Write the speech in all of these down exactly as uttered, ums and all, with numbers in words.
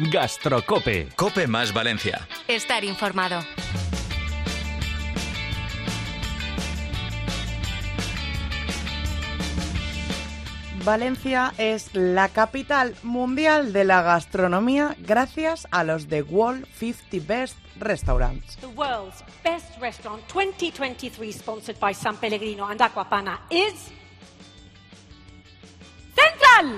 Gastrocope. Cope más Valencia. Estar informado. Valencia es la capital mundial de la gastronomía gracias a los The World cincuenta Best Restaurants. The world's best restaurant twenty twenty-three, sponsored by San Pellegrino and Aquapana, is Central.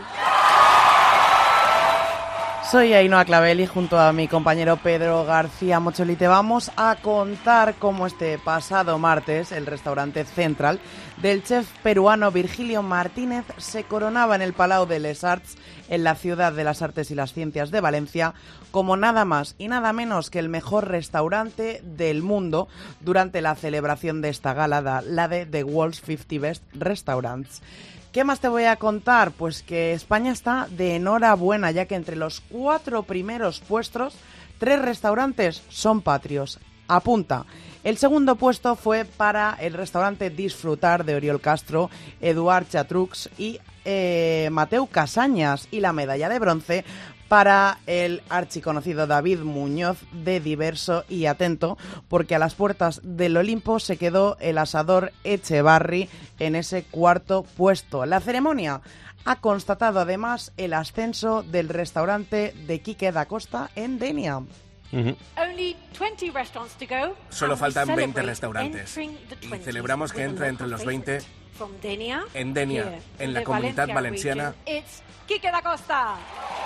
Soy Ainhoa Clavel y junto a mi compañero Pedro García Mocholi te vamos a contar cómo este pasado martes el restaurante Central del chef peruano Virgilio Martínez se coronaba en el Palau de les Arts en la Ciudad de las Artes y las Ciencias de Valencia como nada más y nada menos que el mejor restaurante del mundo durante la celebración de esta gala, la de The World's cincuenta Best Restaurants. ¿Qué más te voy a contar? Pues que España está de enhorabuena, ya que entre los cuatro primeros puestos, tres restaurantes son patrios. Apunta. El segundo puesto fue para el restaurante Disfrutar de Oriol Castro, Eduard Chatrux y eh, Mateu Casañas. Y la medalla de bronce para el archiconocido David Muñoz de Diverso y Atento, porque a las puertas del Olimpo se quedó el asador Echevarri en ese cuarto puesto. La ceremonia ha constatado además el ascenso del restaurante de Quique da Costa en Denia. Uh-huh. Solo faltan veinte restaurantes y celebramos que entra entre los veinte en Denia, en la Comunidad Valenciana. Quique da Costa.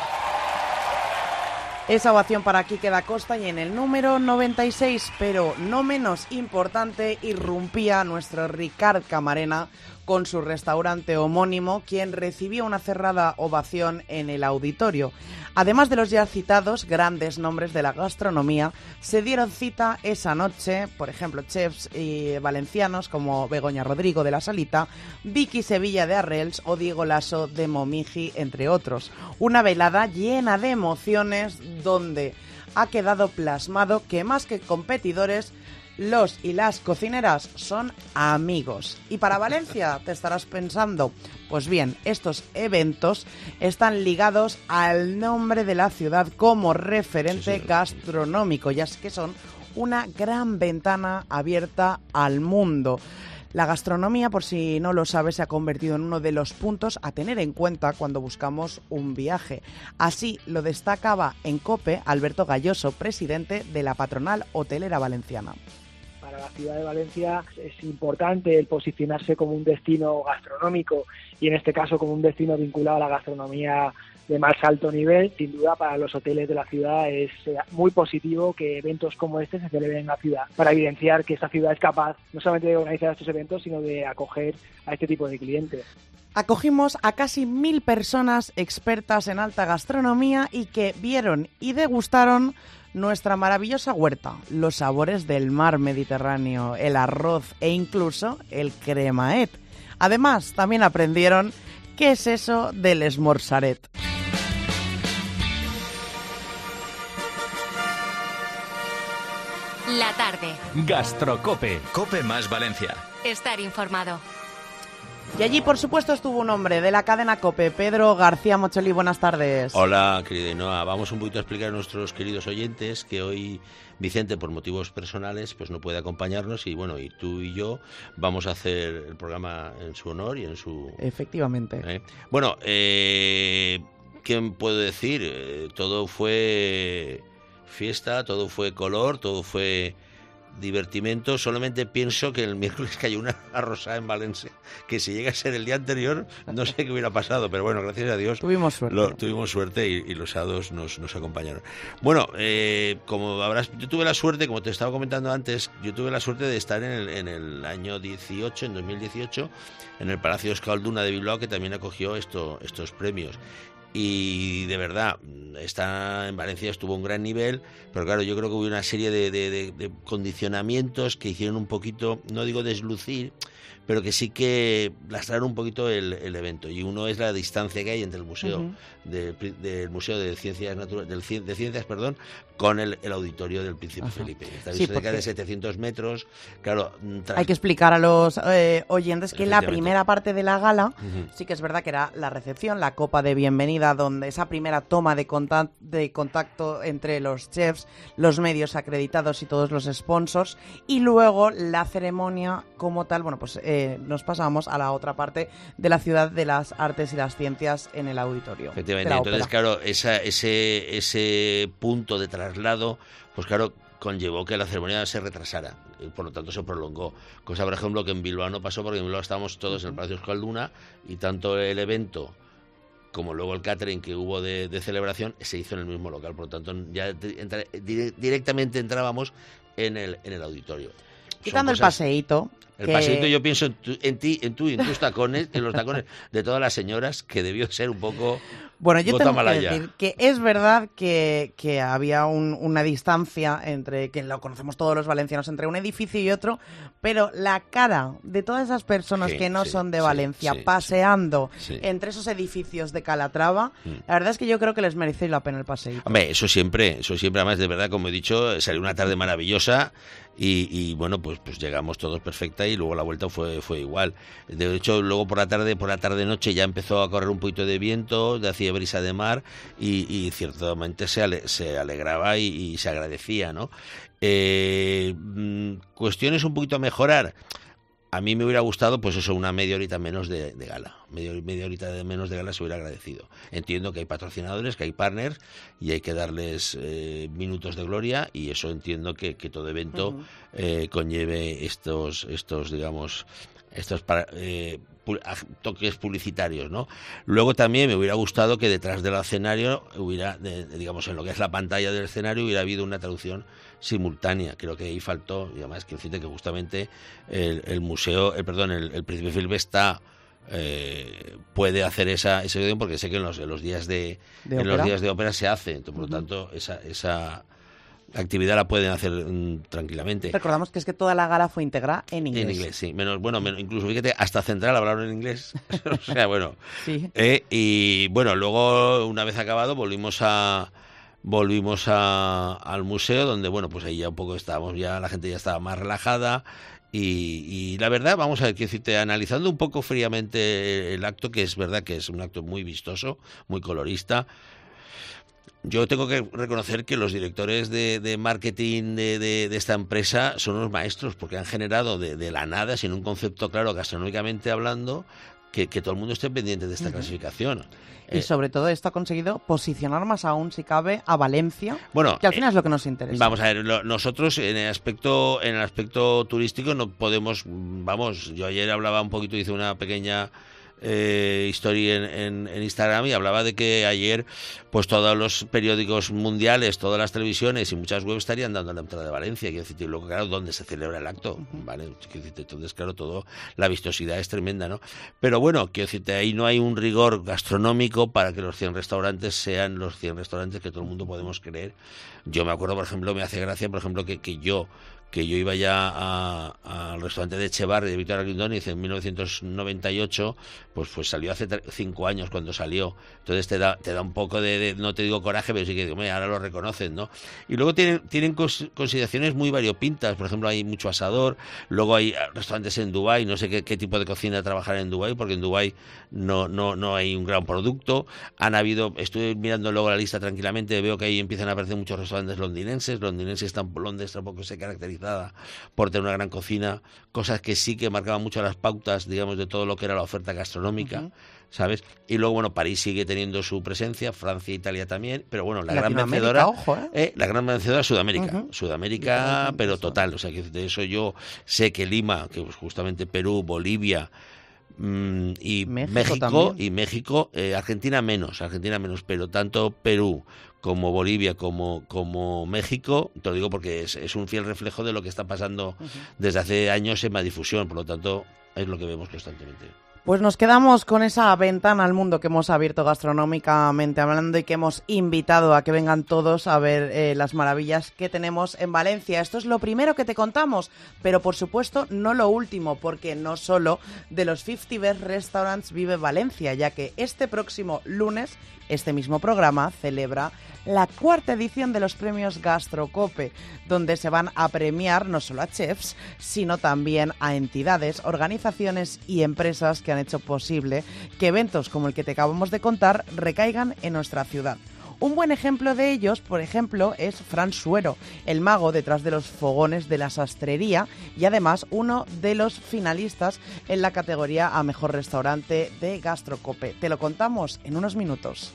Esa ovación para Quique da Costa, y en el número noventa y seis, pero no menos importante, irrumpía nuestro Ricard Camarena con su restaurante homónimo, quien recibió una cerrada ovación en el auditorio. Además de los ya citados grandes nombres de la gastronomía, se dieron cita esa noche, por ejemplo, chefs y valencianos como Begoña Rodrigo de La Salita, Vicky Sevilla de Arrels o Diego Lasso de Momiji, entre otros. Una velada llena de emociones donde ha quedado plasmado que más que competidores, los y las cocineras son amigos. Y para Valencia, te estarás pensando, pues bien, estos eventos están ligados al nombre de la ciudad como referente sí, sí. gastronómico, ya es que son una gran ventana abierta al mundo. La gastronomía, por si no lo sabes, se ha convertido en uno de los puntos a tener en cuenta cuando buscamos un viaje. Así lo destacaba en COPE Alberto Galloso, presidente de la Patronal Hotelera Valenciana. Para la ciudad de Valencia es importante el posicionarse como un destino gastronómico y en este caso como un destino vinculado a la gastronomía de más alto nivel. Sin duda, para los hoteles de la ciudad es muy positivo que eventos como este se celebren en la ciudad, para evidenciar que esta ciudad es capaz no solamente de organizar estos eventos, sino de acoger a este tipo de clientes. Acogimos a casi mil personas expertas en alta gastronomía y que vieron y degustaron nuestra maravillosa huerta, los sabores del mar Mediterráneo, el arroz e incluso el cremaet. Además, también aprendieron qué es eso del esmorzaret. La tarde. Gastrocope. Cope más Valencia. Estar informado. Y allí, por supuesto, estuvo un hombre de la cadena COPE, Pedro García Mocholi. Buenas tardes. Hola, querida Ainhoa. Vamos un poquito a explicar a nuestros queridos oyentes que hoy Vicente, por motivos personales, pues no puede acompañarnos y, bueno, y tú y yo vamos a hacer el programa en su honor y en su... Efectivamente. ¿Eh? Bueno, eh, ¿qué puedo decir? Eh, todo fue fiesta, todo fue color, todo fue divertimento. Solamente pienso que el miércoles cayó una arrosada en Valencia, que si llega a ser el día anterior, no sé qué hubiera pasado, pero bueno, gracias a Dios tuvimos suerte, lo, tuvimos suerte y, y los sábados nos, nos acompañaron. Bueno, eh, como habrás, yo tuve la suerte, como te estaba comentando antes, yo tuve la suerte de estar en el, en el año dieciocho, en dos mil dieciocho, en el Palacio Euskalduna de Bilbao, que también acogió esto, estos premios. Y de verdad, está en Valencia estuvo a un gran nivel, pero claro, yo creo que hubo una serie de, de, de, de condicionamientos que hicieron un poquito, no digo deslucir, pero que sí que lastraron un poquito el, el evento. Y uno es la distancia que hay entre el museo uh-huh. de, del museo de ciencias naturales, del, de ciencias, perdón, con el, el auditorio del Príncipe uh-huh. Felipe. Está sí, cerca porque... de setecientos metros. Claro, tras... hay que explicar a los eh, oyentes que la primera parte de la gala uh-huh. sí que es verdad que era la recepción, la copa de bienvenida, donde esa primera toma de contacto, de contacto entre los chefs, los medios acreditados y todos los sponsors, y luego la ceremonia como tal. Bueno, pues eh, nos pasamos a la otra parte de la ciudad de las artes y las ciencias en el auditorio. Efectivamente, entonces claro, esa, ese, ese punto de traslado, pues claro, conllevó que la ceremonia se retrasara, y por lo tanto se prolongó. Cosa, por ejemplo, que en Bilbao no pasó, porque en Bilbao estábamos todos en el Palacio Euskalduna y tanto el evento como luego el catering que hubo de, de celebración se hizo en el mismo local. Por lo tanto, ya entra, directamente entrábamos en el, en el auditorio. Quitando el paseíto. El que... paseíto, yo pienso en, tu, en ti, en tú y en tus tacones, en los tacones de todas las señoras, que debió ser un poco... Bueno, yo tengo que decir que es verdad que, que había un, una distancia entre, que lo conocemos todos los valencianos, entre un edificio y otro, pero la cara de todas esas personas sí, que no sí, son de Valencia sí, paseando sí. entre esos edificios de Calatrava, mm. la verdad es que yo creo que les merece la pena el paseíto. Hombre, eso siempre, eso siempre, además, de verdad, como he dicho, salió una tarde maravillosa y, y bueno, pues pues llegamos todos perfecta y luego la vuelta fue fue igual. De hecho, luego por la tarde, por la tarde-noche ya empezó a correr un poquito de viento, de hacía brisa de mar y, y ciertamente se, ale, se alegraba y, y se agradecía, ¿no? Eh, cuestiones un poquito a mejorar. A mí me hubiera gustado, pues eso, una media horita menos de, de gala. Media, media horita de menos de gala se hubiera agradecido. Entiendo que hay patrocinadores, que hay partners y hay que darles eh, minutos de gloria, y eso entiendo que, que todo evento uh-huh. eh, conlleve estos, estos digamos, estos para, eh, toques publicitarios, ¿no? Luego también me hubiera gustado que detrás del escenario hubiera, de, de, digamos, en lo que es la pantalla del escenario, hubiera habido una traducción simultánea. Creo que ahí faltó, y además que decirte que justamente el, el museo, el perdón, el, el Príncipe Felipe está eh, puede hacer esa ese video, porque sé que en los, en los días de, ¿De en los días de ópera se hace, entonces, por lo tanto esa esa actividad la pueden hacer mm, tranquilamente. Recordamos que es que toda la gala fue íntegra en inglés. En inglés, sí. Menos, bueno, menos, incluso fíjate, hasta Central hablaron en inglés. O sea, bueno. Sí. Eh, y bueno, luego, una vez acabado, volvimos a volvimos a, al museo, donde, bueno, pues ahí ya un poco estábamos, ya la gente ya estaba más relajada. Y, y la verdad, vamos a ver, quiero decirte, analizando un poco fríamente el acto, que es verdad que es un acto muy vistoso, muy colorista. Yo tengo que reconocer que los directores de, de marketing de, de, de esta empresa son unos maestros, porque han generado de, de la nada, sin un concepto claro gastronómicamente hablando, que, que todo el mundo esté pendiente de esta uh-huh. clasificación. Y eh, sobre todo esto ha conseguido posicionar más aún, si cabe, a Valencia, bueno, que al final eh, es lo que nos interesa. Vamos a ver, lo, nosotros en el aspecto en el aspecto turístico no podemos, vamos, yo ayer hablaba un poquito, hice una pequeña Eh, historia en, en, en Instagram y hablaba de que ayer pues todos los periódicos mundiales, todas las televisiones y muchas webs estarían dando la entrada de Valencia, quiero decir, y luego claro, ¿dónde se celebra el acto? Uh-huh. ¿Vale? Quiero decirte, entonces claro, todo, la vistosidad es tremenda, ¿no? Pero bueno, quiero decirte, ahí no hay un rigor gastronómico para que los cien restaurantes sean los cien restaurantes que todo el mundo podemos creer. Yo me acuerdo, por ejemplo, me hace gracia, por ejemplo, que, que yo que yo iba ya al restaurante de Echevarri de Víctor Arguindóniz en mil novecientos noventa y ocho, pues pues salió hace tre- cinco años cuando salió. Entonces te da te da un poco de, de no te digo coraje, pero sí que digo, ahora lo reconocen, ¿no? Y luego tienen tienen cos- consideraciones muy variopintas. Por ejemplo, hay mucho asador, luego hay restaurantes en Dubái, no sé qué, qué tipo de cocina trabajar en Dubái, porque en Dubái no no no hay un gran producto. Han habido, estoy mirando luego la lista tranquilamente, veo que ahí empiezan a aparecer muchos restaurantes londinenses, londinenses tampoco, Londres tampoco se caracteriza por tener una gran cocina, cosas que sí que marcaban mucho las pautas, digamos, de todo lo que era la oferta gastronómica, uh-huh. ¿sabes? Y luego, bueno, París sigue teniendo su presencia, Francia, Italia también, pero bueno, la gran vencedora, ojo, ¿eh? Eh, la gran vencedora es Sudamérica, uh-huh. Sudamérica, pero total, o sea, que de eso yo sé que Lima, que pues justamente Perú, Bolivia, mm, y México, México y México, eh, Argentina menos, Argentina menos, pero tanto Perú como Bolivia, como como México, te lo digo porque es, es un fiel reflejo de lo que está pasando uh-huh. desde hace años en más difusión, por lo tanto es lo que vemos constantemente. Pues nos quedamos con esa ventana al mundo que hemos abierto gastronómicamente hablando y que hemos invitado a que vengan todos a ver eh, las maravillas que tenemos en Valencia. Esto es lo primero que te contamos, pero por supuesto no lo último, porque no solo de los cincuenta Best Restaurants vive Valencia, ya que este próximo lunes este mismo programa celebra la cuarta edición de los premios Gastrocope, donde se van a premiar no solo a chefs, sino también a entidades, organizaciones y empresas que han hecho posible que eventos como el que te acabamos de contar recaigan en nuestra ciudad. Un buen ejemplo de ellos, por ejemplo, es Fran Suero, el mago detrás de los fogones de la sastrería y además uno de los finalistas en la categoría a mejor restaurante de Gastrocope. Te lo contamos en unos minutos.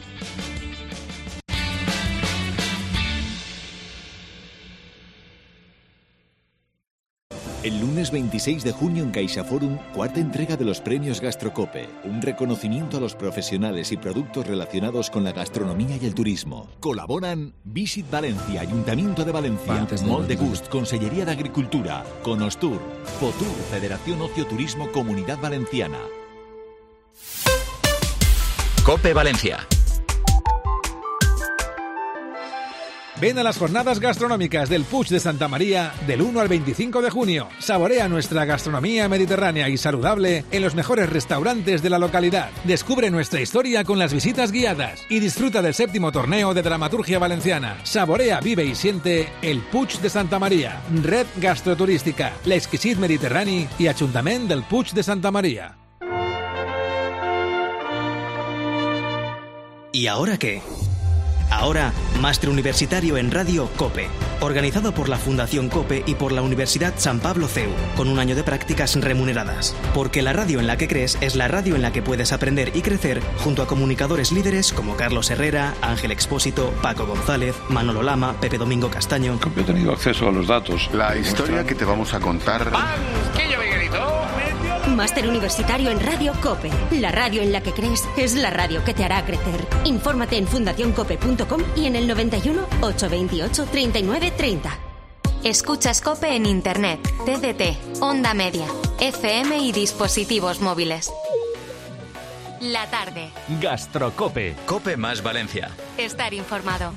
El lunes veintiséis de junio en CaixaForum, cuarta entrega de los premios Gastrocope, un reconocimiento a los profesionales y productos relacionados con la gastronomía y el turismo. Colaboran Visit Valencia, Ayuntamiento de Valencia, Mol de Gust, Consellería de Agricultura, Conostur, Fotur, Federación Ocio Turismo Comunidad Valenciana. COPE Valencia. Ven a las jornadas gastronómicas del Puig de Santa María del uno al veinticinco de junio. Saborea nuestra gastronomía mediterránea y saludable en los mejores restaurantes de la localidad. Descubre nuestra historia con las visitas guiadas y disfruta del séptimo torneo de dramaturgia valenciana. Saborea, vive y siente el Puig de Santa María. Red Gastroturística, l'Exquisit Mediterrani y Ajuntament del Puig de Santa María. ¿Y ahora qué? Ahora, Máster Universitario en Radio COPE, organizado por la Fundación COPE y por la Universidad San Pablo C E U, con un año de prácticas remuneradas. Porque la radio en la que crees es la radio en la que puedes aprender y crecer junto a comunicadores líderes como Carlos Herrera, Ángel Expósito, Paco González, Manolo Lama, Pepe Domingo Castaño. Yo he tenido acceso a los datos. La historia que te vamos a contar... ¡Banquillo, Miguelito! Máster Universitario en Radio COPE. La radio en la que crees es la radio que te hará crecer. Infórmate en fundación cope punto com y en el noventa y uno, ochocientos veintiocho, treinta y nueve treinta. Escuchas COPE en Internet, T D T, Onda Media, F M y dispositivos móviles. La tarde. Gastrocope. COPE más Valencia. Estar informado.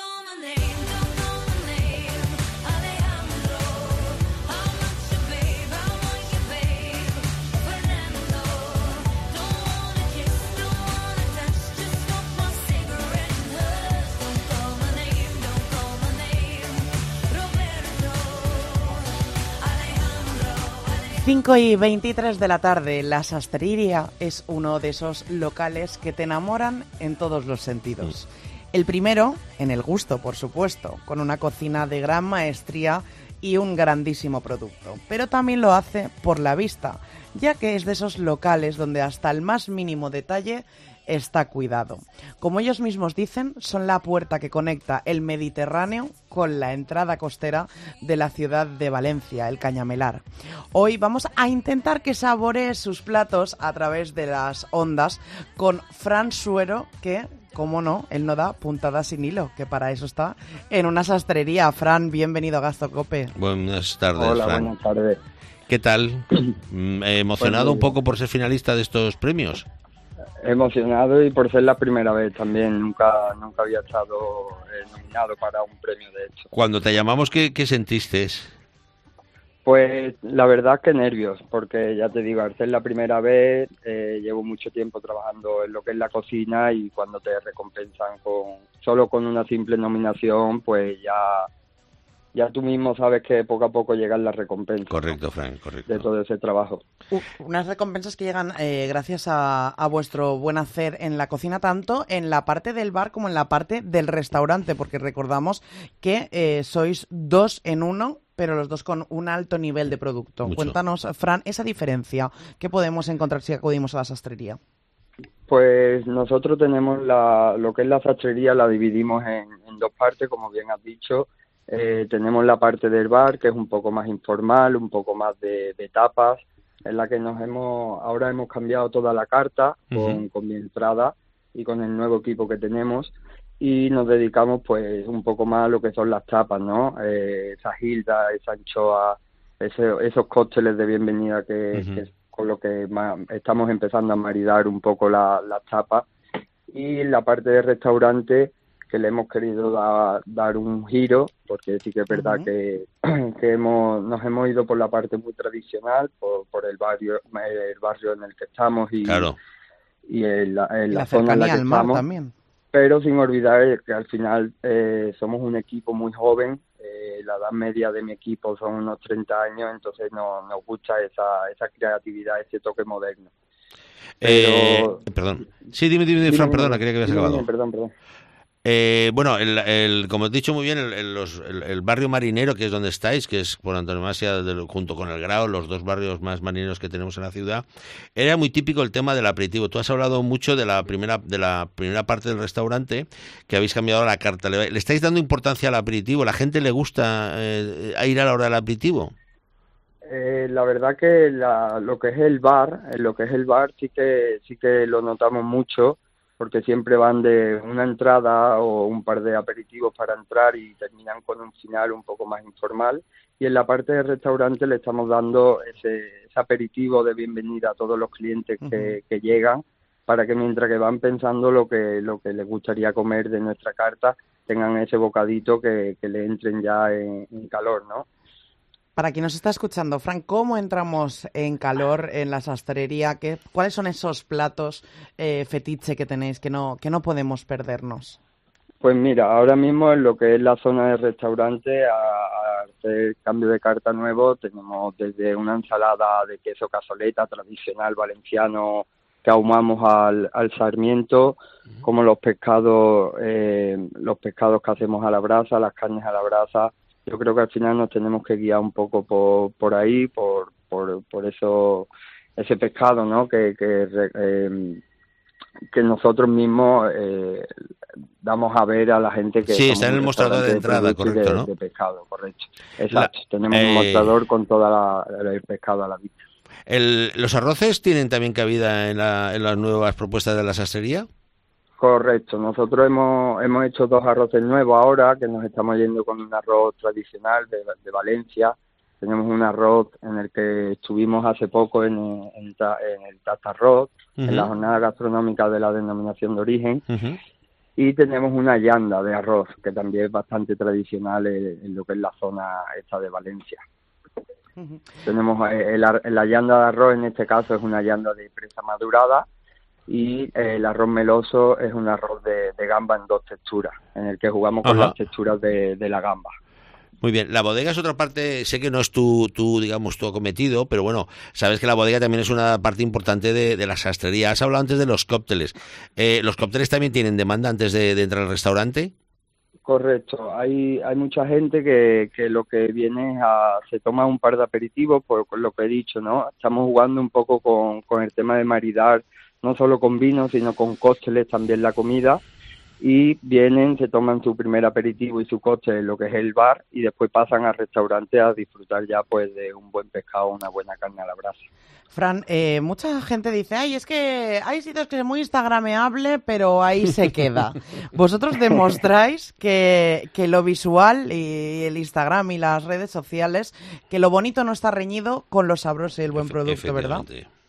cinco y veintitrés de la tarde, la Sastrería es uno de esos locales que te enamoran en todos los sentidos. El primero, en el gusto, por supuesto, con una cocina de gran maestría y un grandísimo producto. Pero también lo hace por la vista, ya que es de esos locales donde hasta el más mínimo detalle está cuidado. Como ellos mismos dicen, son la puerta que conecta el Mediterráneo con la entrada costera de la ciudad de Valencia, el Cañamelar. Hoy vamos a intentar que saborees sus platos a través de las ondas con Fran Suero, que, como no, él no da puntada sin hilo, que para eso está en una sastrería. Fran, bienvenido a Gastrocope. Buenas tardes, Hola, Fran. buenas tardes. ¿Qué tal? ¿Emocionado Pues, un poco por ser finalista de estos premios? Emocionado y por ser la primera vez también. Nunca nunca había estado eh, nominado para un premio, de hecho. Cuando te llamamos, ¿qué, qué sentiste? Pues la verdad que nervios, porque ya te digo, al ser la primera vez, eh, llevo mucho tiempo trabajando en lo que es la cocina y cuando te recompensan con solo con una simple nominación, pues ya... ya tú mismo sabes que poco a poco llegan las recompensas. Correcto, Fran, correcto. De todo ese trabajo. Uh, unas recompensas que llegan eh, gracias a, a vuestro buen hacer en la cocina, tanto en la parte del bar como en la parte del restaurante, porque recordamos que eh, sois dos en uno, pero los dos con un alto nivel de producto. Mucho. Cuéntanos, Fran, esa diferencia que podemos encontrar si acudimos a la sastrería. Pues nosotros tenemos la, lo que es la sastrería, la dividimos en, en dos partes, como bien has dicho. Eh, tenemos la parte del bar, que es un poco más informal, un poco más de, de tapas, en la que nos hemos ahora hemos cambiado toda la carta con, uh-huh. con mi entrada y con el nuevo equipo que tenemos, y nos dedicamos pues un poco más a lo que son las tapas, ¿no? Eh, esa gilda, esa anchoa, ese, esos cócteles de bienvenida que, uh-huh. que con lo que ma- estamos empezando a maridar un poco la- las tapas. Y la parte de restaurante, que le hemos querido da- dar un giro, porque sí que es verdad uh-huh. que, que hemos, nos hemos ido por la parte muy tradicional, por, por el barrio el barrio en el que estamos y, claro. y en la, en la, la zona en la que al mar estamos. También. Pero sin olvidar que al final eh, somos un equipo muy joven, eh, la edad media de mi equipo son unos treinta años, entonces no, nos gusta esa, esa creatividad, ese toque moderno. Pero... Eh, perdón. Sí, dime, dime, dime Fran, dime, perdona, quería que habías dime, acabado. Dime, perdón, perdón. Eh, bueno, el, el, como has dicho muy bien, el, el, los, el, el barrio marinero, que es donde estáis, que es por antonomasia de, junto con el Grao, los dos barrios más marineros que tenemos en la ciudad, era muy típico el tema del aperitivo. Tú has hablado mucho de la primera de la primera parte del restaurante, que habéis cambiado la carta. ¿Le, le estáis dando importancia al aperitivo? ¿La gente le gusta eh, ir a la hora del aperitivo? Eh, la verdad que la, lo que es el bar, lo que es el bar sí que sí que lo notamos mucho, porque siempre van de una entrada o un par de aperitivos para entrar y terminan con un final un poco más informal. Y en la parte del restaurante le estamos dando ese, ese aperitivo de bienvenida a todos los clientes que, uh-huh. que llegan, para que mientras que van pensando lo que lo que les gustaría comer de nuestra carta, tengan ese bocadito que, que le entren ya en, en calor, ¿no? Para quien nos está escuchando, Fran, ¿cómo entramos en calor en la sastrería? ¿Qué, ¿Cuáles son esos platos eh, fetiche que tenéis que no que no podemos perdernos? Pues mira, ahora mismo en lo que es la zona de restaurante, a, a hacer cambio de carta nuevo, tenemos desde una ensalada de queso cazoleta tradicional valenciano que ahumamos al, al sarmiento, uh-huh. como los pescados, eh, los pescados que hacemos a la brasa, las carnes a la brasa. Yo creo que al final nos tenemos que guiar un poco por, por ahí, por, por, por eso, ese pescado, ¿no? Que, que, eh, que nosotros mismos eh, damos a ver a la gente que... Sí, está en el mostrador de entrada, correcto, de, ¿no? De pescado, correcto. Exacto, la, tenemos eh, un mostrador con todo el pescado a la vista. El, ¿Los arroces tienen también cabida en, la, en las nuevas propuestas de la sastrería? Correcto, nosotros hemos hemos hecho dos arroces nuevos ahora, que nos estamos yendo con un arroz tradicional de, de Valencia. Tenemos un arroz en el que estuvimos hace poco en, en, en el Tatarroz, uh-huh. en la jornada gastronómica de la denominación de origen, uh-huh. y tenemos una llanda de arroz, que también es bastante tradicional en, en lo que es la zona esta de Valencia. Uh-huh. Tenemos el, el, la llanda de arroz, en este caso es una llanda de presa madurada, y eh, el arroz meloso es un arroz de, de gamba en dos texturas, en el que jugamos con Ajá. las texturas de, de la gamba. Muy bien, la bodega es otra parte, sé que no es tu, tu digamos, tu acometido, pero bueno, sabes que la bodega también es una parte importante de, de la sastrería. Has hablado antes de los cócteles. Eh, ¿Los cócteles también tienen demanda antes de, de entrar al restaurante? Correcto, hay hay mucha gente que, que lo que viene es a, se toma un par de aperitivos, por, por lo que he dicho, ¿no? Estamos jugando un poco con, con el tema de maridar, no solo con vino, sino con cócteles también la comida, y vienen, se toman su primer aperitivo y su cóctel en lo que es el bar, y después pasan al restaurante a disfrutar ya pues de un buen pescado, una buena carne a la brasa. Fran, eh, mucha gente dice, ay, es que hay sitios que es muy instagrameable, pero ahí se queda. Vosotros demostráis que, que lo visual y el Instagram y las redes sociales, que lo bonito no está reñido con lo sabroso y el buen producto, ¿verdad?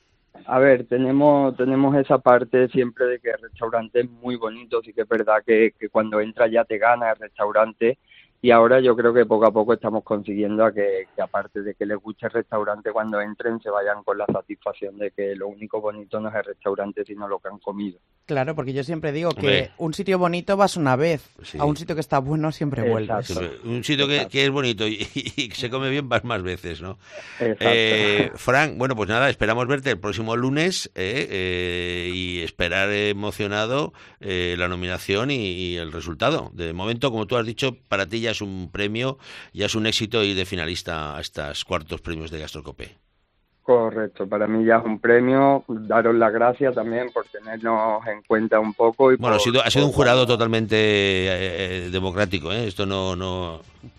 A ver, tenemos tenemos esa parte siempre de que el restaurante es muy bonito, sí que es verdad que, que cuando entras ya te gana el restaurante, y ahora yo creo que poco a poco estamos consiguiendo a que, que aparte de que les guste el restaurante, cuando entren se vayan con la satisfacción de que lo único bonito no es el restaurante, sino lo que han comido. Claro, porque yo siempre digo que Hombre. un sitio bonito vas una vez, Sí. a un sitio que está bueno siempre vuelves. Siempre. Un sitio que, que es bonito y, y que se come bien vas más veces, ¿no? Exacto. Eh, Fran, bueno, pues nada, esperamos verte el próximo lunes eh, eh, y esperar emocionado eh, la nominación y, y el resultado. De momento, como tú has dicho, para ti ya es un premio, ya es un éxito ir de finalista a estos cuartos premios de Gastrocope. Correcto, para mí ya es un premio, daros las gracias también por tenernos en cuenta un poco. Y bueno, por, ha sido, ha sido por, un jurado totalmente eh, eh, democrático, ¿eh? Esto no... no...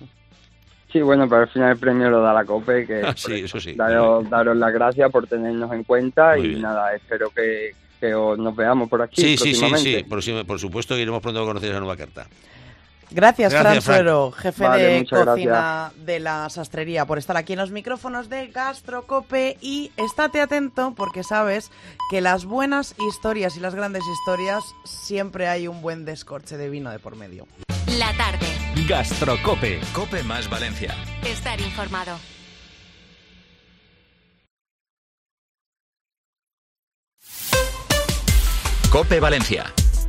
Sí, bueno, pero al final el premio lo da la COPE, que ah, sí, eso sí. Daros, daros las gracias por tenernos en cuenta. Muy y bien. Nada, espero que, que os, nos veamos por aquí sí, próximamente. Sí, sí, sí, por, por supuesto que iremos pronto a conocer esa nueva carta. Gracias, Gracias Fran Suero, jefe vale, de cocina gracias. de la sastrería, por estar aquí en los micrófonos de Gastrocope. Y estate atento porque sabes que las buenas historias y las grandes historias siempre hay un buen descorche de vino de por medio. La tarde. Gastrocope. Cope más Valencia. Estar informado. Cope Valencia.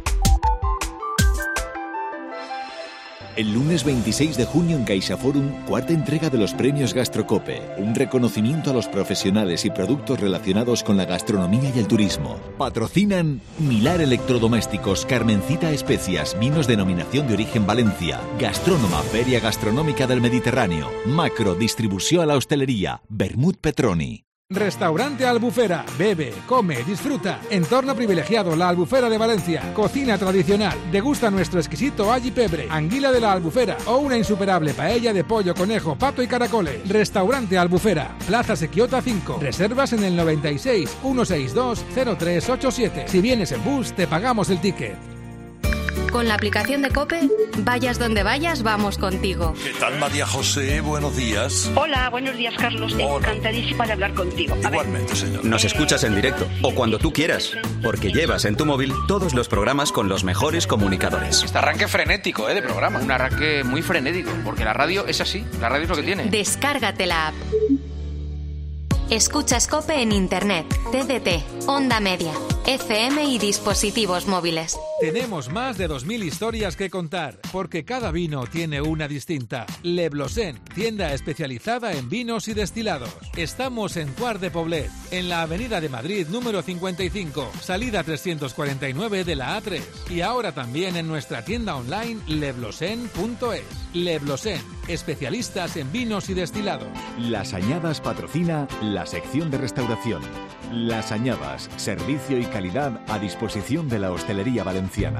El lunes veintiséis de junio en CaixaForum, cuarta entrega de los premios Gastrocope, un reconocimiento a los profesionales y productos relacionados con la gastronomía y el turismo. Patrocinan Milar Electrodomésticos, Carmencita Especias, Vinos Denominación de Origen Valencia, Gastrónoma, Feria Gastronómica del Mediterráneo, Macro, Distribució a la Hostelería, Vermut Petroni. Restaurante Albufera. Bebe, come, disfruta. Entorno privilegiado, la Albufera de Valencia. Cocina tradicional. Degusta nuestro exquisito all y pebre, anguila de la Albufera o una insuperable paella de pollo, conejo, pato y caracoles. Restaurante Albufera. Plaza Sequiota cinco. Reservas en el noventa y seis, ciento sesenta y dos, cero tres ochenta y siete. Si vienes en bus, te pagamos el ticket. Con la aplicación de COPE, vayas donde vayas, vamos contigo. ¿Qué tal, María José? Buenos días. Hola, buenos días, Carlos. Hola. Encantadísima de hablar contigo. A Igualmente, ver. señor. Nos escuchas en directo o cuando tú quieras, porque llevas en tu móvil todos los programas con los mejores comunicadores. Este arranque frenético, ¿eh? De programa. Un arranque muy frenético, porque la radio es así. La radio es lo que tiene. Descárgate la app. Escuchas COPE en Internet, T D T, Onda Media, F M y dispositivos móviles. Tenemos más de dos mil historias que contar, porque cada vino tiene una distinta. Le Blosen, tienda especializada en vinos y destilados. Estamos en Quart de Poblet, en la Avenida de Madrid número cincuenta y cinco, salida trescientos cuarenta y nueve de la A tres. Y ahora también en nuestra tienda online leblosen punto es. Le Blosen, especialistas en vinos y destilados. Las Añadas patrocina la sección de restauración. Las Añadas, servicio y calidad a disposición de la hostelería valenciana.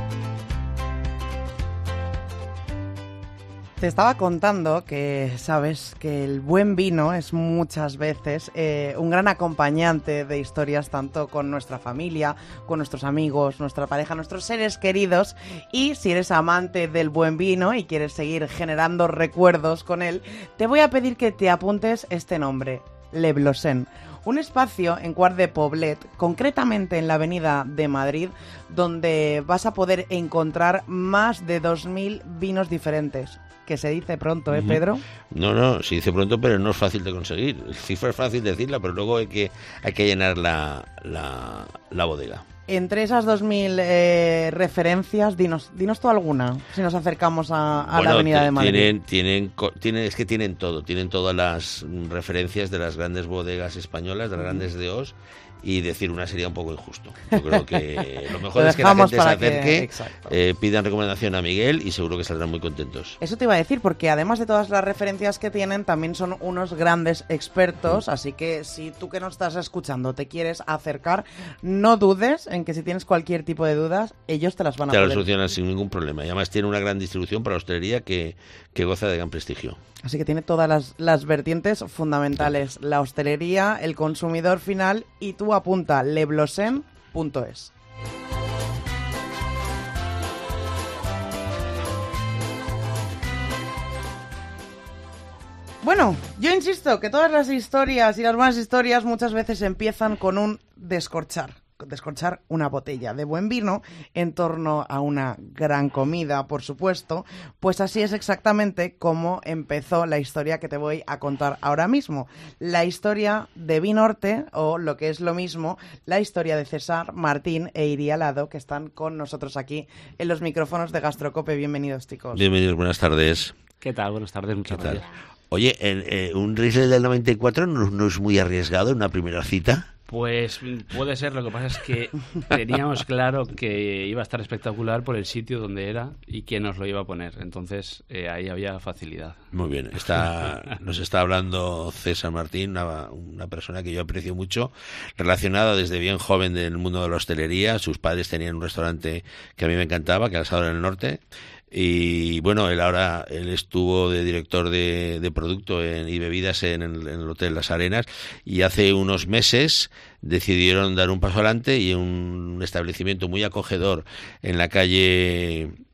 Te estaba contando que sabes que el buen vino es muchas veces eh, un gran acompañante de historias tanto con nuestra familia, con nuestros amigos, nuestra pareja, nuestros seres queridos. Y si eres amante del buen vino y quieres seguir generando recuerdos con él, te voy a pedir que te apuntes este nombre, Le Blosen. Un espacio en Quart de Poblet, concretamente en la Avenida de Madrid, donde vas a poder encontrar más de dos mil vinos diferentes. Que se dice pronto, ¿eh, Pedro? No, no, se dice pronto, pero no es fácil de conseguir. El cifra es fácil decirla, pero luego hay que, hay que llenar la, la, la bodega. Entre esas dos mil eh, referencias, dinos, dinos tú alguna, si nos acercamos a, a bueno, la Avenida de Madrid. Tienen, tienen, tienen, es que tienen todo, tienen todas las referencias de las grandes bodegas españolas, de las grandes D Os, y decir una sería un poco injusto. Yo creo que lo mejor lo es que la gente se que, acerque, eh, pidan recomendación a Miguel y seguro que saldrán muy contentos. Eso te iba a decir, porque además de todas las referencias que tienen, también son unos grandes expertos, mm. así que si tú que nos estás escuchando te quieres acercar, no dudes en que si tienes cualquier tipo de dudas, ellos te las van a te poder... Te lo solucionan sin ningún problema. Y además tiene una gran distribución para la hostelería que, que goza de gran prestigio. Así que tiene todas las, las vertientes fundamentales, la hostelería, el consumidor final, y tú apunta leblosen punto es. Bueno, yo insisto que todas las historias y las buenas historias muchas veces empiezan con un descorchar. descorchar una botella de buen vino en torno a una gran comida, por supuesto. Pues así es exactamente como empezó la historia que te voy a contar ahora mismo. La historia de Vinorte, o lo que es lo mismo, la historia de César, Martín e Iria Lado, que están con nosotros aquí en los micrófonos de Gastrocope. Bienvenidos, chicos. Bienvenidos, buenas tardes. ¿Qué tal? Buenas tardes, muchas gracias. Oye, en, eh, un Riesling del noventa y cuatro no, no es muy arriesgado en una primera cita. Pues puede ser, lo que pasa es que teníamos claro que iba a estar espectacular por el sitio donde era y quién nos lo iba a poner, entonces eh, ahí había facilidad. Muy bien, está, nos está hablando César Martín, una, una persona que yo aprecio mucho, relacionada desde bien joven del mundo de la hostelería. Sus padres tenían un restaurante que a mí me encantaba, que era el Asador en el Norte. Y bueno, él ahora él estuvo de director de, de producto en, y bebidas en el, en el Hotel Las Arenas, y hace unos meses decidieron dar un paso adelante y un establecimiento muy acogedor en la calle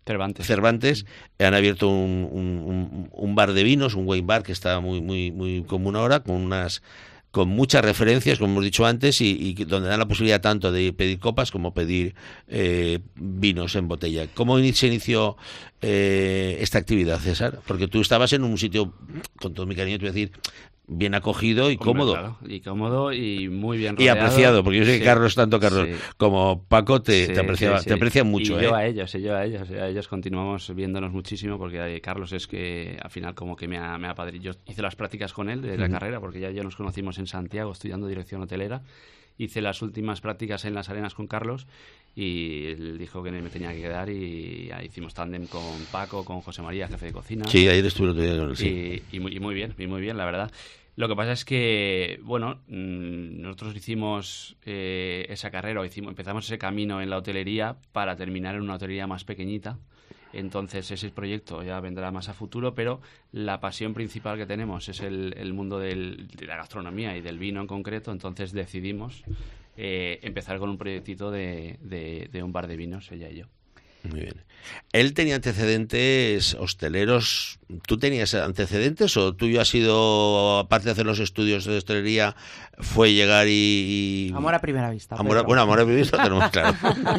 Cervantes. Cervantes, han abierto un, un, un bar de vinos, un wine bar que está muy muy muy común ahora, con unas con muchas referencias, como hemos dicho antes, y, y donde dan la posibilidad tanto de pedir copas como pedir eh, vinos en botella. ¿Cómo se inició eh, esta actividad, César? Porque tú estabas en un sitio, con todo mi cariño te voy a decir, bien acogido y Hombre, cómodo. Claro, y cómodo y muy bien rodeado. Y apreciado, porque yo sé sí, que Carlos, tanto Carlos sí. como Paco, te, sí, te, apreciaba, sí, sí. te aprecian mucho. Y yo ¿eh? a ellos, y yo a ellos, a ellos continuamos viéndonos muchísimo, porque Carlos es que al final como que me ha, me ha padrinado. Yo hice las prácticas con él de la uh-huh. carrera, porque ya, ya nos conocimos en Santiago estudiando dirección hotelera. Hice las últimas prácticas en Las Arenas con Carlos y él dijo que me tenía que quedar, y ahí hicimos tándem con Paco, con José María, jefe de cocina. Sí, ayer estuve el otro día con él, sí. Y, y, muy, y muy bien, y muy bien, la verdad. Lo que pasa es que, bueno, nosotros hicimos eh, esa carrera, o hicimos, empezamos ese camino en la hotelería para terminar en una hotelería más pequeñita. Entonces ese proyecto ya vendrá más a futuro, pero la pasión principal que tenemos es el, el mundo del, de la gastronomía y del vino en concreto. Entonces decidimos eh, empezar con un proyectito de, de, de un bar de vinos, ella y yo. Muy bien. Él tenía antecedentes hosteleros. ¿Tú tenías antecedentes o tuyo ha sido, aparte de hacer los estudios de hostelería, fue llegar y... y... Amor a primera vista. Amor a, bueno, amor a primera vista tenemos claro.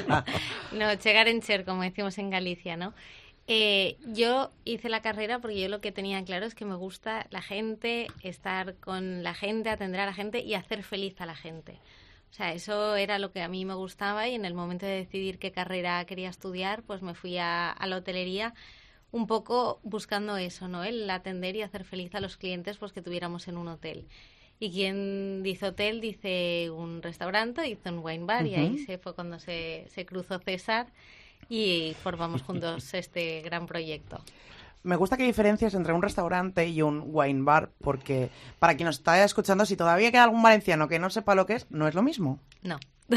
No, chegar en cher, como decimos en Galicia, ¿no? Eh, yo hice la carrera porque yo lo que tenía claro es que me gusta la gente, estar con la gente, atender a la gente y hacer feliz a la gente. O sea, eso era lo que a mí me gustaba, y en el momento de decidir qué carrera quería estudiar, pues me fui a, a la hotelería un poco buscando eso, ¿no? El atender y hacer feliz a los clientes pues que tuviéramos en un hotel. Y quien dice hotel dice un restaurante, dice un wine bar, uh-huh. y ahí se fue cuando se, se cruzó César y formamos juntos este gran proyecto. Me gusta que hay diferencias entre un restaurante y un wine bar, porque para quien nos está escuchando, si todavía queda algún valenciano que no sepa lo que es, no es lo mismo. No,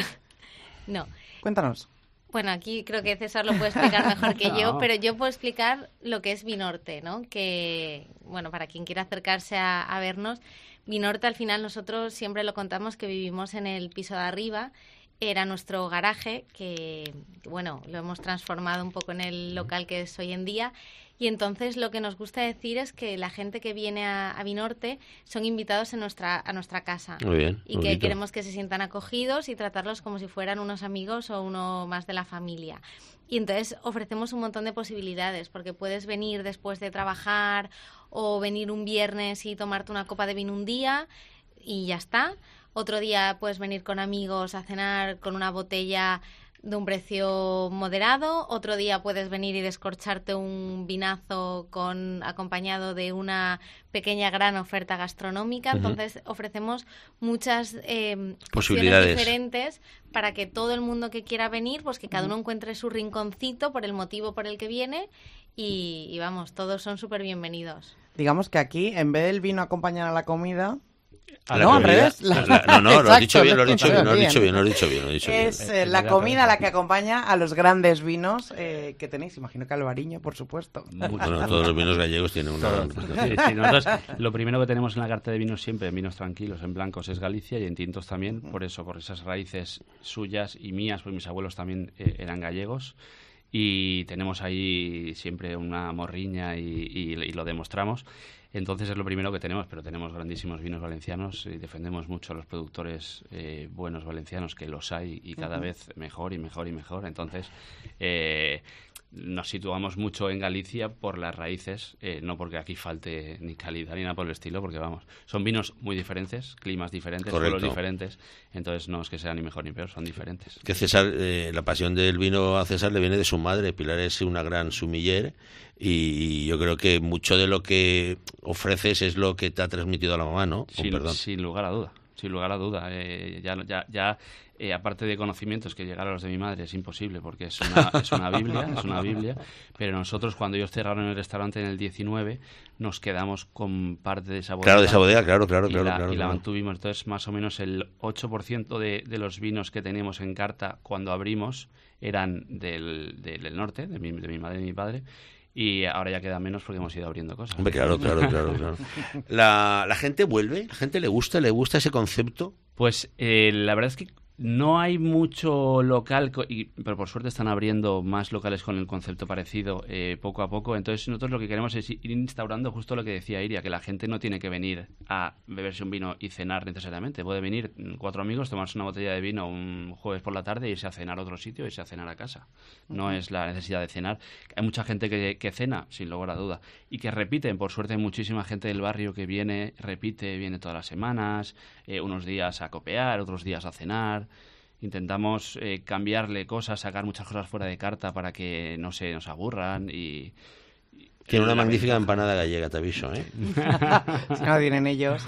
no. Cuéntanos. Bueno, aquí creo que César lo puede explicar mejor que yo, no. pero yo puedo explicar lo que es Vinorte, ¿no? Que, bueno, para quien quiera acercarse a, a vernos, Vinorte al final nosotros siempre lo contamos que vivimos en el piso de arriba. Era nuestro garaje, que, bueno, lo hemos transformado un poco en el local que es hoy en día. Y entonces lo que nos gusta decir es que la gente que viene a, a Vinorte son invitados en nuestra, a nuestra casa. Muy bien, y que queremos que se sientan acogidos y tratarlos como si fueran unos amigos o uno más de la familia. Y entonces ofrecemos un montón de posibilidades, porque puedes venir después de trabajar o venir un viernes y tomarte una copa de vino un día y ya está. Otro día puedes venir con amigos a cenar con una botella de un precio moderado. Otro día puedes venir y descorcharte un vinazo con acompañado de una pequeña gran oferta gastronómica. Uh-huh. Entonces ofrecemos muchas eh, posibilidades diferentes para que todo el mundo que quiera venir, pues que cada uh-huh. uno encuentre su rinconcito por el motivo por el que viene, y, y vamos, todos son súper bienvenidos. Digamos que aquí, en vez del vino acompañar a la comida... A no, al revés. La, la, no, no, lo has dicho bien, lo has dicho bien, lo has dicho bien, lo has dicho bien, lo has dicho bien. Es eh, la comida la que acompaña a los grandes vinos eh, que tenéis. Imagino que Albariño, por supuesto. Bueno, todos los vinos gallegos tienen una... Sí, sí, nosotros lo primero que tenemos en la carta de vinos siempre, en vinos tranquilos, en blancos, es Galicia, y en tintos también, por eso, por esas raíces suyas y mías, pues mis abuelos también eh, eran gallegos. Y tenemos ahí siempre una morriña y, y, y lo demostramos. Entonces es lo primero que tenemos, pero tenemos grandísimos vinos valencianos y defendemos mucho a los productores eh, buenos valencianos, que los hay y cada uh-huh. vez mejor y mejor y mejor. Entonces eh, nos situamos mucho en Galicia por las raíces, eh, no porque aquí falte ni calidad ni nada por el estilo, porque vamos, son vinos muy diferentes, climas diferentes, Correcto. suelos diferentes, entonces no es que sea ni mejor ni peor, son diferentes. Que César, eh, la pasión del vino a César le viene de su madre. Pilar es una gran sumiller, y yo creo que mucho de lo que ofreces es lo que te ha transmitido a la mamá, ¿no? Sin, perdón. sin lugar a duda, sin lugar a duda. Eh, ya, ya, ya eh, aparte de conocimientos, que llegar a los de mi madre es imposible, porque es una, es una biblia, es una biblia. Pero nosotros, cuando ellos cerraron el restaurante en el diecinueve, nos quedamos con parte de esa bodega. Claro, de esa bodega, claro, claro, y claro. La, claro, y claro. la mantuvimos. Entonces, más o menos el ocho por ciento de, de los vinos que teníamos en carta cuando abrimos eran del, del, del norte, de mi, de mi madre y mi padre. Y ahora ya queda menos porque hemos ido abriendo cosas. Hombre, claro, claro, claro, claro. ¿La, la gente vuelve? ¿La gente le gusta? ¿Le gusta ese concepto? Pues eh, la verdad es que No hay mucho local, y, pero por suerte están abriendo más locales con el concepto parecido eh, poco a poco. Entonces nosotros lo que queremos es ir instaurando justo lo que decía Iria, que la gente no tiene que venir a beberse un vino y cenar necesariamente. Puede venir cuatro amigos, tomarse una botella de vino un jueves por la tarde e irse a cenar a otro sitio e irse a cenar a casa. No uh-huh. es la necesidad de cenar. Hay mucha gente que, que cena, sin lugar a duda, y que repiten. Por suerte hay muchísima gente del barrio que viene, repite, viene todas las semanas, eh, unos días a copear, otros días a cenar. Intentamos eh, cambiarle cosas, sacar muchas cosas fuera de carta para que no se nos aburran y... y Tiene una magnífica ventaja. Empanada gallega, te aviso, ¿eh? Si no vienen ellos.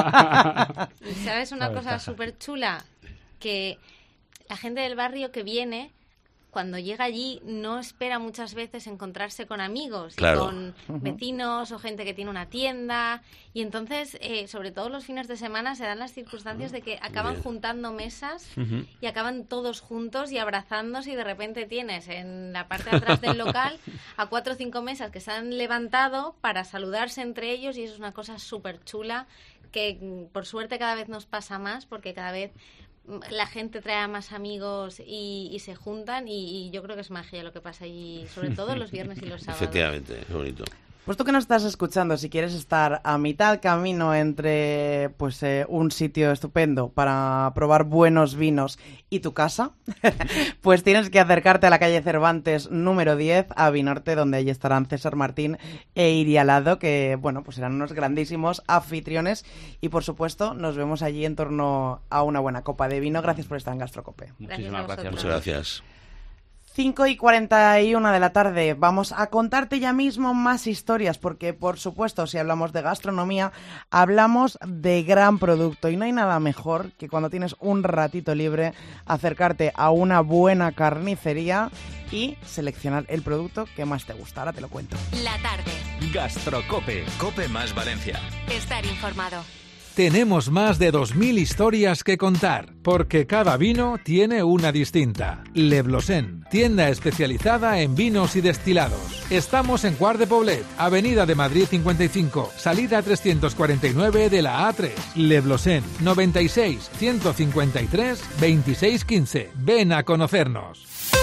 ¿Sabes una cosa súper chula? Que la gente del barrio que viene, cuando llega allí, no espera muchas veces encontrarse con amigos, claro. y con uh-huh. vecinos o gente que tiene una tienda. Y entonces, eh, sobre todo los fines de semana, se dan las circunstancias de que acaban Bien. juntando mesas uh-huh. y acaban todos juntos y abrazándose, y de repente tienes en la parte de atrás del local a cuatro o cinco mesas que se han levantado para saludarse entre ellos, y eso es una cosa súper chula que por suerte cada vez nos pasa más, porque cada vez la gente trae a más amigos y, y se juntan, y, y yo creo que es magia lo que pasa allí, sobre todo los viernes y los sábados. Efectivamente, es bonito. Pues tú que nos estás escuchando, si quieres estar a mitad camino entre pues eh, un sitio estupendo para probar buenos vinos y tu casa, pues tienes que acercarte a la calle Cervantes número diez, a Vinorte, donde allí estarán César Martín e Iria Lado, que bueno, pues serán unos grandísimos anfitriones, y por supuesto nos vemos allí en torno a una buena copa de vino. Gracias por estar en Gastrocope. Muchísimas gracias. Muchas gracias. cinco y cuarenta y una de la tarde. Vamos a contarte ya mismo más historias, porque por supuesto, si hablamos de gastronomía, hablamos de gran producto, y no hay nada mejor que cuando tienes un ratito libre acercarte a una buena carnicería y seleccionar el producto que más te gusta. Ahora te lo cuento. La tarde. Gastrocope. Cope más Valencia. Estar informado. Tenemos más de dos mil historias que contar, porque cada vino tiene una distinta. Le Blosen, tienda especializada en vinos y destilados. Estamos en Quart de Poblet, Avenida de Madrid cincuenta y cinco, salida trescientos cuarenta y nueve de la A tres. Le Blosen, noventa y seis, ciento cincuenta y tres, veintiséis quince. Ven a conocernos.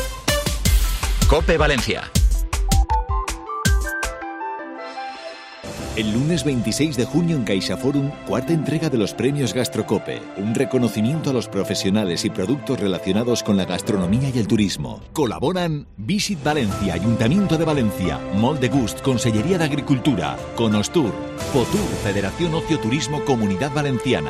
Cope Valencia. El lunes veintiséis de junio en CaixaForum, cuarta entrega de los premios Gastrocope, un reconocimiento a los profesionales y productos relacionados con la gastronomía y el turismo. Colaboran Visit Valencia, Ayuntamiento de Valencia, Mol de Gust, Consellería de Agricultura, Conostur, Fotur, Federación Ocio Turismo Comunidad Valenciana.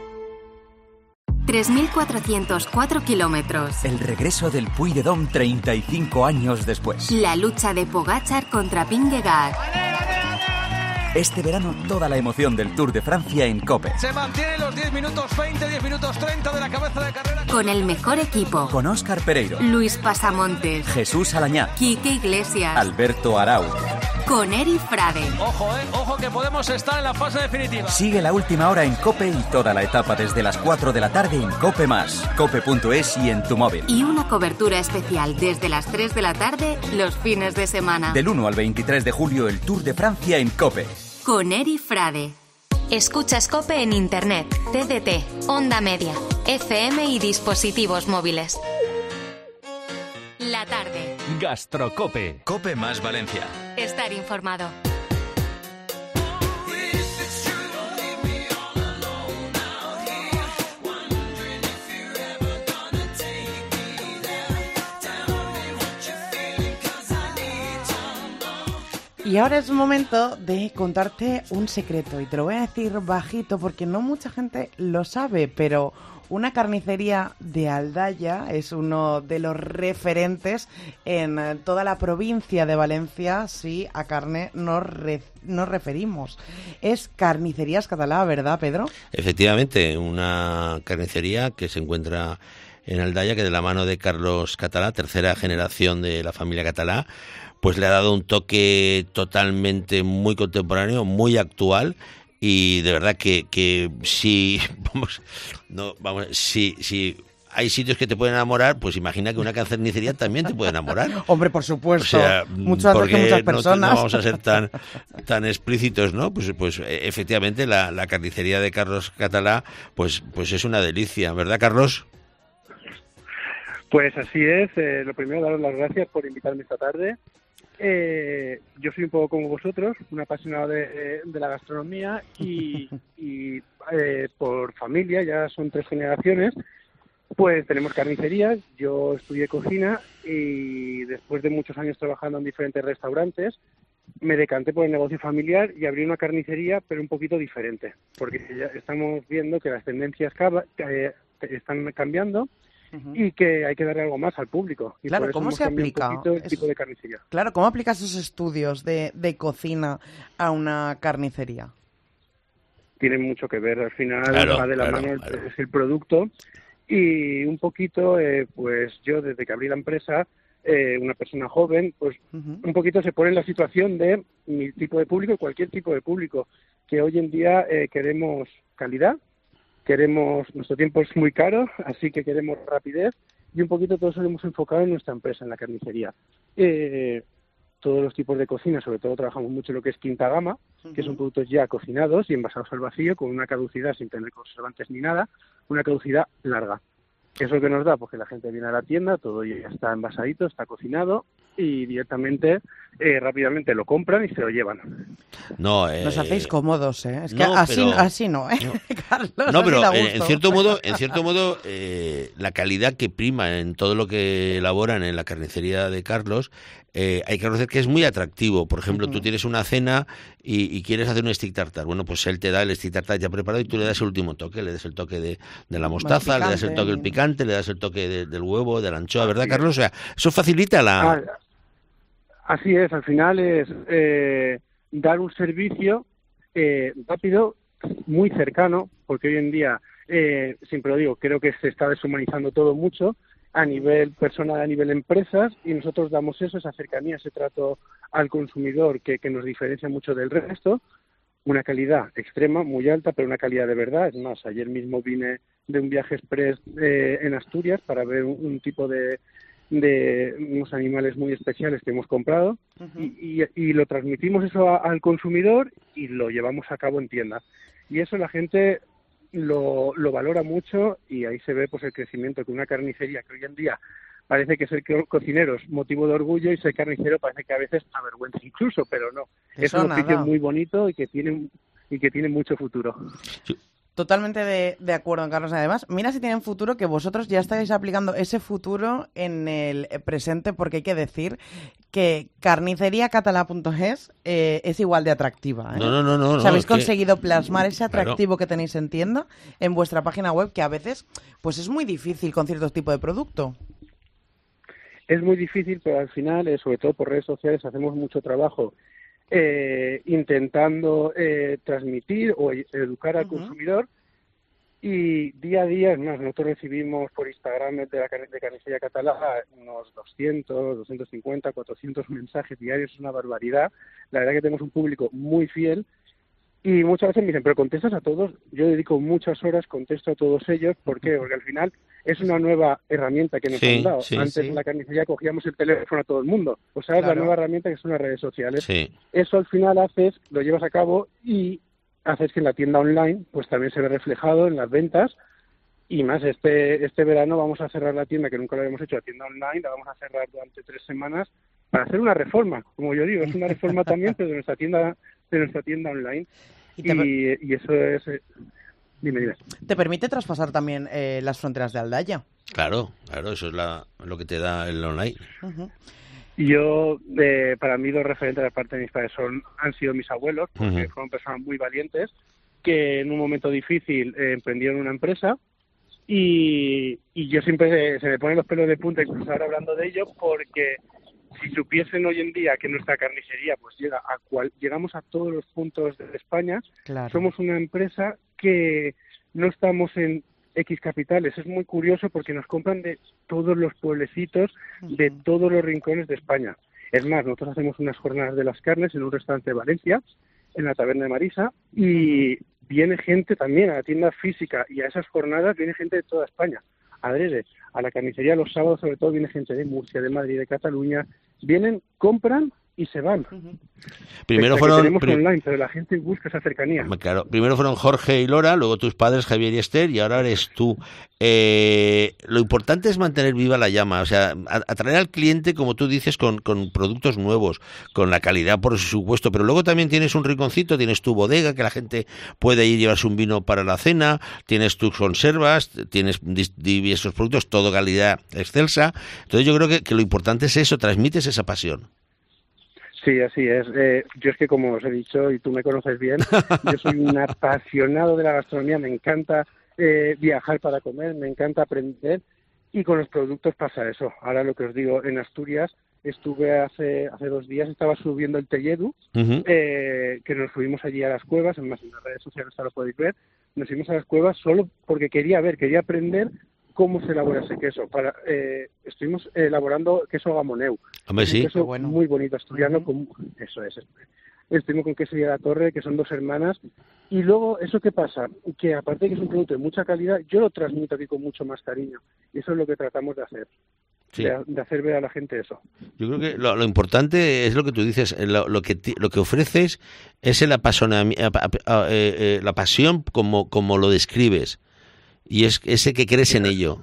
tres mil cuatrocientos cuatro kilómetros. El regreso del Puy de Dom treinta y cinco años después. La lucha de Pogačar contra Vingegaard. Este verano toda la emoción del Tour de Francia en COPE. Se mantienen los diez minutos veinte, diez minutos treinta de la cabeza de carrera. Con el mejor equipo. Con Óscar Pereiro. Luis Pasamontes. Jesús Alañá. Quique Iglesias. Alberto Arau. Con Eri Frade. Ojo, eh, ojo que podemos estar en la fase definitiva. Sigue la última hora en COPE y toda la etapa desde las cuatro de la tarde en COPE más, cope punto es y en tu móvil. Y una cobertura especial desde las tres de la tarde los fines de semana. Del uno al veintitrés de julio el Tour de Francia en COPE. Con Eri Frade. Escuchas COPE en Internet, T D T, Onda Media, F M y dispositivos móviles. La tarde. Gastrocope. Cope más Valencia. Estar informado. Y ahora es momento de contarte un secreto, y te lo voy a decir bajito porque no mucha gente lo sabe, pero una carnicería de Aldaya es uno de los referentes en toda la provincia de Valencia si a carne nos, re, nos referimos. Es Carnicerías Catalá, ¿verdad, Pedro? Efectivamente, una carnicería que se encuentra en Aldaya, que de la mano de Carlos Catalá, tercera generación de la familia Catalá, pues le ha dado un toque totalmente muy contemporáneo, muy actual, y de verdad que, que si vamos, no, vamos, si, si hay sitios que te pueden enamorar, pues imagina que una carnicería también te puede enamorar. Hombre, por supuesto, o sea, mucho antes que muchas personas. No, no vamos a ser tan, tan explícitos, ¿no? Pues, pues efectivamente la, la carnicería de Carlos Catalá, pues, pues es una delicia, ¿verdad, Carlos? Pues así es. Eh, lo primero, daros las gracias por invitarme esta tarde. Eh, yo soy un poco como vosotros, un apasionado de, de la gastronomía y, y eh, por familia, ya son tres generaciones, pues tenemos carnicería. Yo estudié cocina y después de muchos años trabajando en diferentes restaurantes, me decanté por el negocio familiar y abrí una carnicería, pero un poquito diferente, porque ya estamos viendo que las tendencias cava, eh, están cambiando. Uh-huh. Y que hay que darle algo más al público. Y claro, por eso ¿cómo hemos se aplica? Un poquito el es... tipo de carnicería. Claro, ¿cómo aplicas esos estudios de, de cocina a una carnicería? Tienen mucho que ver, al final claro, va de la claro, mano claro. es el producto. Y un poquito, eh, pues yo desde que abrí la empresa, eh, una persona joven, pues uh-huh. un poquito se pone en la situación de mi tipo de público, cualquier tipo de público, que hoy en día eh, queremos calidad. Queremos, nuestro tiempo es muy caro, así que queremos rapidez y un poquito todo eso lo hemos enfocado en nuestra empresa, en la carnicería. Eh, todos los tipos de cocina, sobre todo trabajamos mucho en lo que es quinta gama, uh-huh. que son productos ya cocinados y envasados al vacío, con una caducidad sin tener conservantes ni nada, una caducidad larga. ¿Eso que nos da? Pues que la gente viene a la tienda, todo ya está envasadito, está cocinado y directamente, eh, rápidamente lo compran y se lo llevan. No, eh, Nos hacéis cómodos, ¿eh? Es que no, así, pero, así no, ¿eh? No, Carlos, no pero así en, en cierto modo, en cierto modo eh, la calidad que prima en todo lo que elaboran en la carnicería de Carlos, eh, hay que reconocer que es muy atractivo. Por ejemplo, uh-huh. tú tienes una cena y, y quieres hacer un stick tartar. Bueno, pues él te da el stick tartar ya preparado y tú le das el último toque, le das el toque de, de la mostaza, picante, le das el toque del picante, le das el toque de, del huevo, de la anchoa, ¿verdad, Carlos? O sea, eso facilita la... Ah, así es, al final es eh, dar un servicio eh, rápido, muy cercano, porque hoy en día, eh, siempre lo digo, creo que se está deshumanizando todo mucho a nivel personal, a nivel empresas, y nosotros damos eso, esa cercanía, ese trato al consumidor que, que nos diferencia mucho del resto, una calidad extrema, muy alta, pero una calidad de verdad. Es más, ayer mismo vine de un viaje express eh, en Asturias para ver un, un tipo de... de unos animales muy especiales que hemos comprado uh-huh. y, y, y lo transmitimos eso a, al consumidor y lo llevamos a cabo en tienda. Y eso la gente lo, lo valora mucho y ahí se ve pues el crecimiento que una carnicería que hoy en día parece que ser co- cocinero es motivo de orgullo y ser carnicero parece que a veces avergüenza incluso, pero no. Eso es un oficio muy bonito y que tiene, y que tiene mucho futuro. Sí. Totalmente de, de acuerdo, Carlos. Además, mira si tienen futuro, que vosotros ya estáis aplicando ese futuro en el presente, porque hay que decir que carnicería catalá punto es eh, es igual de atractiva. ¿eh? No, no, no, no. O sea, habéis no, conseguido que... plasmar ese atractivo claro. que tenéis en tienda en vuestra página web, que a veces pues es muy difícil con ciertos tipos de producto. Es muy difícil, pero al final, eh, sobre todo por redes sociales, hacemos mucho trabajo eh, intentando eh, transmitir o educar al uh-huh. consumidor. Y día a día, es más, nosotros recibimos por Instagram de la de Carnicería Catalá unos doscientos, doscientos cincuenta, cuatrocientos mensajes diarios, es una barbaridad. La verdad que tenemos un público muy fiel y muchas veces me dicen, pero contestas a todos. Yo dedico muchas horas, contesto a todos ellos. ¿Por qué? Porque al final es una nueva herramienta que nos sí, han dado. Sí, Antes sí. en la carnicería cogíamos el teléfono a todo el mundo. O sea, claro. es la nueva herramienta que son las redes sociales. Sí. Eso al final haces, lo llevas a cabo y haces que en la tienda online pues también se ve reflejado en las ventas. Y más, este este verano vamos a cerrar la tienda, que nunca lo habíamos hecho, la tienda online, la vamos a cerrar durante tres semanas para hacer una reforma, como yo digo, es una reforma también, pero de nuestra tienda de nuestra tienda online. Y, te... y, y eso es... Eh... Dime, dime. ¿Te permite traspasar también eh, las fronteras de Aldaya? Claro, claro, eso es la, lo que te da el online. Uh-huh. Yo, eh, para mí, los referentes de parte de mis padres son, han sido mis abuelos, porque uh-huh. fueron personas muy valientes, que en un momento difícil eh, emprendieron una empresa. Y, y yo siempre se, se me ponen los pelos de punta incluso ahora hablando de ello, porque si supiesen hoy en día que nuestra carnicería pues llega a cual, llegamos a todos los puntos de España, claro. Somos una empresa que no estamos en X capitales. Es muy curioso porque nos compran de todos los pueblecitos, uh-huh. de todos los rincones de España. Es más, nosotros hacemos unas jornadas de las carnes en un restaurante de Valencia, en la taberna de Marisa, y viene gente también a la tienda física y a esas jornadas viene gente de toda España. Adrede, a la carnicería los sábados sobre todo viene gente de Murcia, de Madrid, de Cataluña. Vienen, compran y se van. Primero Pese a fueron... que tenemos pri- online, pero la gente busca esa cercanía. Claro, primero fueron Jorge y Lora, luego tus padres Javier y Esther, y ahora eres tú. Eh, lo importante es mantener viva la llama, o sea, a- atraer al cliente, como tú dices, con, con productos nuevos, con la calidad, por supuesto, pero luego también tienes un rinconcito, tienes tu bodega, que la gente puede ir y llevarse un vino para la cena, tienes tus conservas, tienes dis- diversos productos, todo calidad excelsa. Entonces yo creo que, que lo importante es eso, transmites esa pasión. Sí, así es. Eh, yo es que, como os he dicho, y tú me conoces bien, yo soy un apasionado de la gastronomía, me encanta eh, viajar para comer, me encanta aprender, y con los productos pasa eso. Ahora lo que os digo, en Asturias estuve hace hace dos días, estaba subiendo el Telledu, Uh-huh. eh, que nos fuimos allí a las cuevas, además en las redes sociales ahora lo podéis ver, nos fuimos a las cuevas solo porque quería ver, quería aprender cómo se elabora ese queso. Para, eh, estuvimos elaborando queso gamoneu. Hombre, Es un sí. queso Qué bueno. muy bonito, asturiano, con, eso es. Estuvimos con queso y de la Torre, que son dos hermanas. Y luego, ¿eso qué pasa? Que aparte de que es un producto de mucha calidad, yo lo transmito aquí con mucho más cariño. Y eso es lo que tratamos de hacer. Sí. De, de hacer ver a la gente eso. Yo creo que lo, lo importante es lo que tú dices, eh, lo, lo que ti- lo que ofreces es el apasionami- a- a- a- eh, eh, la pasión como, como lo describes, y es ese que crees en ello.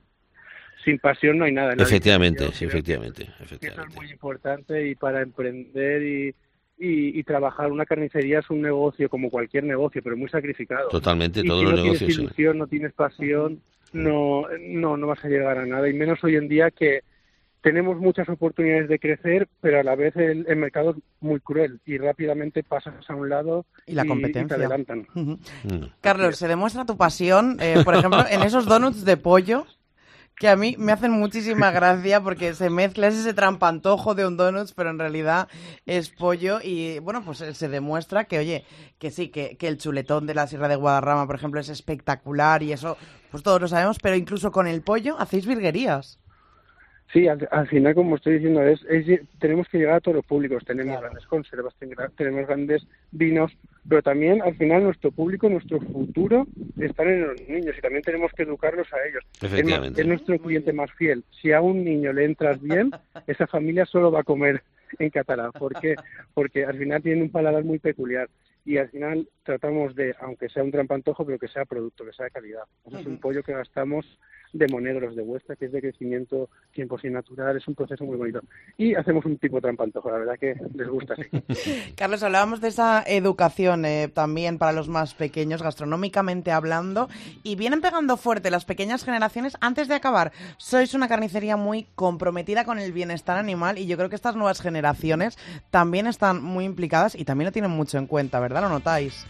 Sin pasión no hay nada. en la vida. Efectivamente, Yo sí, creo efectivamente, que Eso efectivamente. es muy importante, y para emprender y, y, y trabajar una carnicería es un negocio como cualquier negocio, pero muy sacrificado. Totalmente, Y todos si los no negocios, tienes sí. ilusión, no tienes pasión, no, no, no vas a llegar a nada, y menos hoy en día que tenemos muchas oportunidades de crecer, pero a la vez el, el mercado es muy cruel y rápidamente pasas a un lado Y la competencia. y te adelantan. Ujú. Carlos, se demuestra tu pasión, eh, por ejemplo, en esos donuts de pollo, que a mí me hacen muchísima gracia porque se mezcla, es ese trampantojo de un donuts, pero en realidad es pollo, y bueno, pues eh, se demuestra que, oye, que sí, que, que el chuletón de la Sierra de Guadarrama, por ejemplo, es espectacular, y eso, pues todos lo sabemos, pero incluso con el pollo hacéis virguerías. Sí, al, al final, como estoy diciendo, es, es tenemos que llegar a todos los públicos. Tenemos grandes conservas, ten- tenemos grandes vinos, pero también al final nuestro público, nuestro futuro, están en los niños, y también tenemos que educarlos a ellos. Es, más, Efectivamente. es nuestro cliente más fiel. Si a un niño le entras bien, esa familia solo va a comer en catalán. ¿Por qué? Porque al final tienen un paladar muy peculiar. Y al final tratamos de, aunque sea un trampantojo, pero que sea producto, que sea de calidad. Eso es un pollo que gastamos de monegros de Huesca, que es de crecimiento cien por ciento natural, es un proceso muy bonito. Y hacemos un tipo trampantojo, la verdad que les gusta así. Carlos, hablábamos de esa educación eh, también para los más pequeños, gastronómicamente hablando, y vienen pegando fuerte las pequeñas generaciones. Antes de acabar, sois una carnicería muy comprometida con el bienestar animal, y yo creo que estas nuevas generaciones también están muy implicadas y también lo tienen mucho en cuenta, ¿verdad? ¿Lo notáis?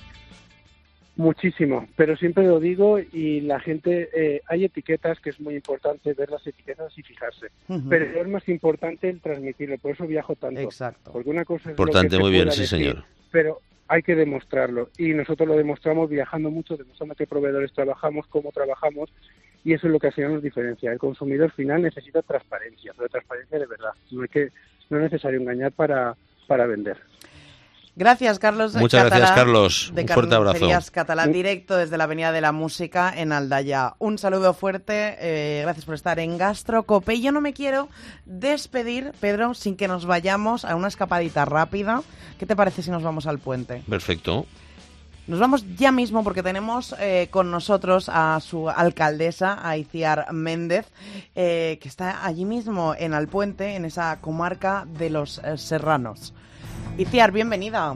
Muchísimo, pero siempre lo digo, y la gente, eh, hay etiquetas que es muy importante ver las etiquetas y fijarse, Ujú. pero es más importante el transmitirlo, por eso viajo tanto. Exacto. Porque una cosa es Importante, lo que se muy bien, pueda sí, decir, señor. pero hay que demostrarlo, y nosotros lo demostramos viajando mucho, demostrando qué proveedores trabajamos, cómo trabajamos, y eso es lo que al final nos diferencia. El consumidor final necesita transparencia, pero transparencia de verdad. No hay que, no es necesario engañar para, para vender. Gracias, Carlos. Muchas Catalá, gracias, Carlos. de Un fuerte abrazo. Carnicerías Catalá, directo desde la Avenida de la Música en Aldaya. Un saludo fuerte, eh, gracias por estar en Gastrocope. Y yo no me quiero despedir, Pedro, sin que nos vayamos a una escapadita rápida. ¿Qué te parece si nos vamos al puente? Perfecto. Nos vamos ya mismo porque tenemos eh, con nosotros a su alcaldesa, a Iciar Méndez, eh, que está allí mismo en Alpuente, en esa comarca de los eh, Serranos. Iciar, bienvenida.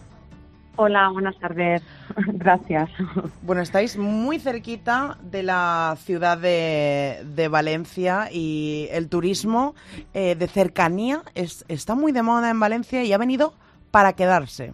Hola, buenas tardes. Gracias. Bueno, estáis muy cerquita de la ciudad de, de Valencia, y el turismo eh, de cercanía es, está muy de moda en Valencia y ha venido para quedarse.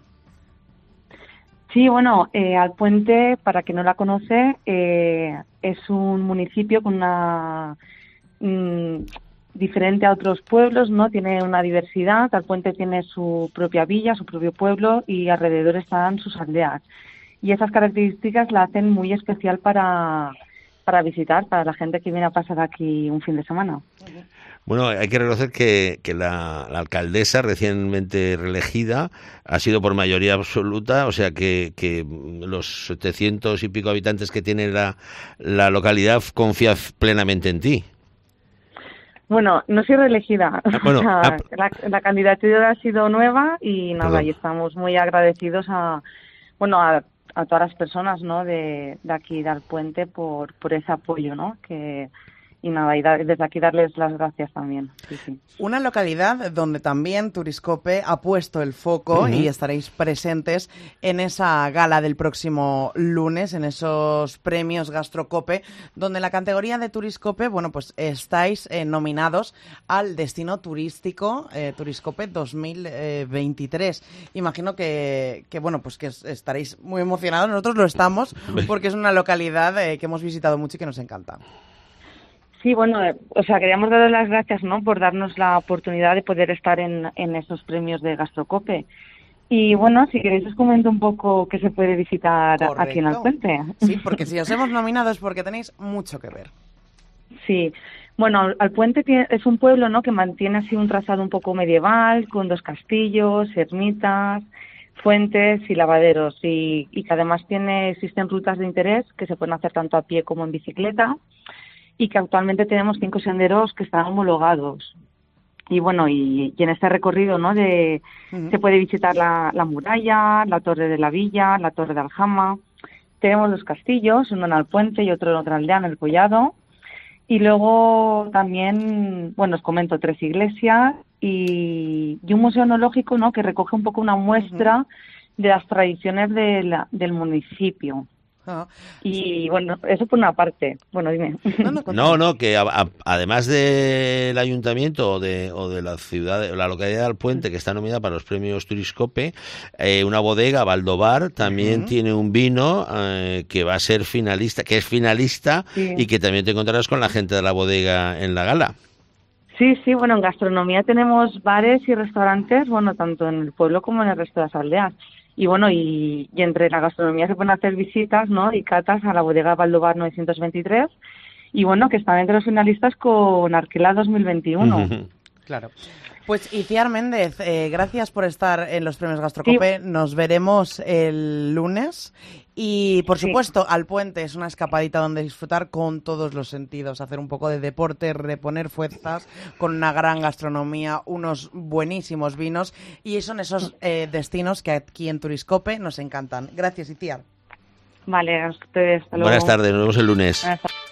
Sí, bueno, eh, Alpuente, para quien no la conoce, eh, es un municipio con una mm, diferente a otros pueblos, ¿no? Tiene una diversidad. Alpuente tiene su propia villa, su propio pueblo, y alrededor están sus aldeas. Y esas características la hacen muy especial para, para visitar, para la gente que viene a pasar aquí un fin de semana. Bueno, hay que reconocer que, que la, la alcaldesa recientemente reelegida ha sido por mayoría absoluta, o sea que, que los setecientos y pico habitantes que tiene la, la localidad confía plenamente en ti. Bueno, no soy reelegida. Ah, bueno, o sea, ah, la, la candidatura ha sido nueva y nada, Perdón. y estamos muy agradecidos a, bueno, a, a todas las personas, ¿no? De, de aquí del Puente por, por ese apoyo, ¿no? Que y nada, y da, desde aquí darles las gracias también. Sí, sí. Una localidad donde también Turiscope ha puesto el foco uh-huh. y estaréis presentes en esa gala del próximo lunes, en esos premios Gastrocope, donde en la categoría de Turiscope, bueno, pues estáis eh, nominados al destino turístico eh, Turiscope dos mil veintitrés. Imagino que, que bueno, pues que estaréis muy emocionados. Nosotros lo estamos porque es una localidad eh, que hemos visitado mucho y que nos encanta. Sí, bueno, o sea, queríamos daros las gracias, ¿no?, por darnos la oportunidad de poder estar en, en esos premios de Gastrocope. Y bueno, si queréis os comento un poco qué se puede visitar Correcto. Aquí en Alpuente. Sí, porque si os hemos nominado es porque tenéis mucho que ver. Sí, bueno, Alpuente es un pueblo, ¿no?, que mantiene así un trazado un poco medieval, con dos castillos, ermitas, fuentes y lavaderos, y, y que además tiene existen rutas de interés que se pueden hacer tanto a pie como en bicicleta, y que actualmente tenemos cinco senderos que están homologados. Y bueno, y, y en este recorrido, ¿no?, de uh-huh. se puede visitar la, la muralla, la Torre de la Villa, la Torre de Aljama. Tenemos dos castillos, uno en Alpuente y otro en otra aldea, en El Collado. Y luego también, bueno, os comento tres iglesias y, y un museo etnológico, ¿no?, que recoge un poco una muestra uh-huh. de las tradiciones de la, del municipio. Ah, y bueno, eso por una parte. Bueno, dime. No, no, no, no que a, a, además del ayuntamiento o de, o de la ciudad, o la localidad de Alpuente, que está nominada para los premios Turiscope, eh, una bodega, Valdobar, también uh-huh. tiene un vino eh, que va a ser finalista, que es finalista sí. y que también te encontrarás con la gente de la bodega en la gala. Sí, sí, bueno, en gastronomía tenemos bares y restaurantes, bueno, tanto en el pueblo como en el resto de las aldeas. Y bueno, y, y entre la gastronomía se pueden hacer visitas, ¿no?, y catas a la bodega Valdobar novecientos veintitrés. Y bueno, que están entre los finalistas con Arquela dos mil veintiuno. Uh-huh. Claro. Pues Itziar Méndez, eh, gracias por estar en los premios Gastrocope. Sí. Nos veremos el lunes. Y, por sí. supuesto, Alpuente es una escapadita donde disfrutar con todos los sentidos, hacer un poco de deporte, reponer fuerzas, con una gran gastronomía, unos buenísimos vinos, y son esos eh, destinos que aquí en Turiscope nos encantan. Gracias, Itziar. Vale, a ustedes. Hasta luego. Buenas tardes, nos vemos el lunes.